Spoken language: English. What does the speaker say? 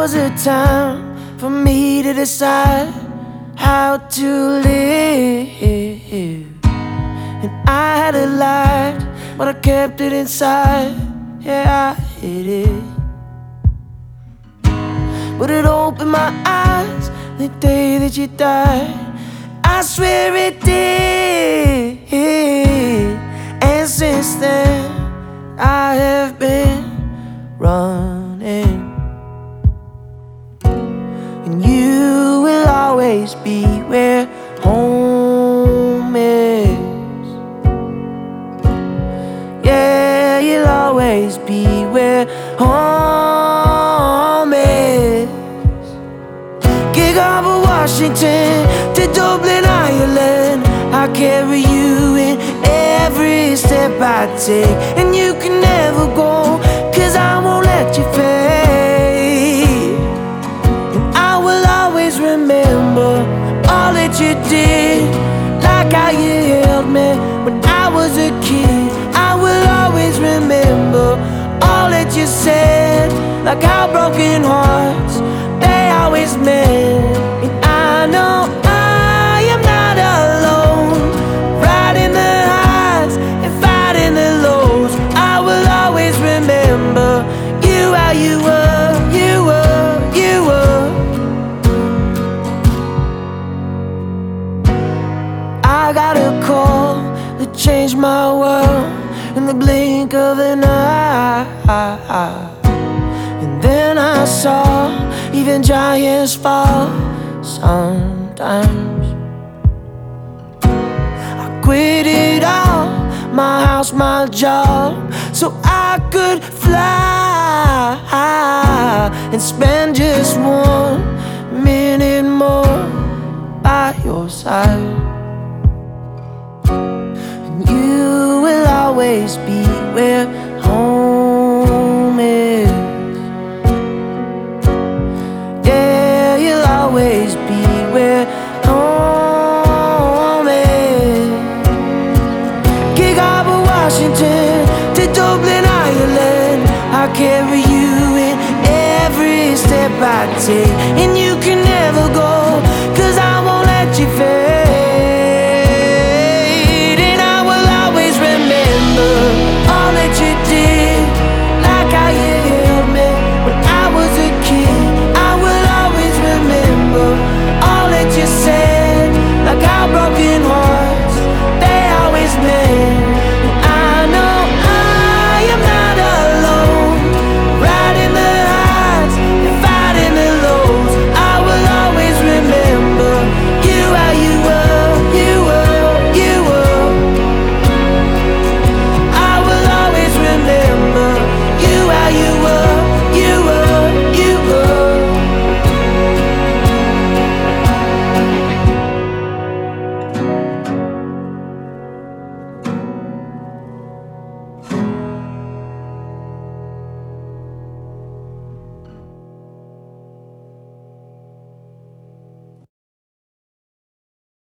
was a time for me to decide how to live. And I had a light, but I kept it inside. Yeah, I hid it. But it opened my eyes the day that you died. I swear it did. And since then I have been running. And you will always be where home is. Yeah, you'll always be where home is. Gig Harbor, Washington to Dublin, Ireland, I carry you in every step I take. And you can never go, 'cause I won't let you fade. And I will always remember all that you did, like how you held me when I was a kid. I will always remember all that you said, like how broken hearts they always mend. And I know I am not alone, riding the highs and fighting the lows. I will always remember you, how you were, you were, you were. I got a call that changed my world in the blink of an eye. And then I saw even giants fall sometimes. I quit it all, my house, my job, so I could fly and spend just 1 minute more by your side. And you will always be where home is. Yeah, you'll always be where home is. Gig Harbor, Washington to Dublin, Ireland, I carry you in every step I take. And you can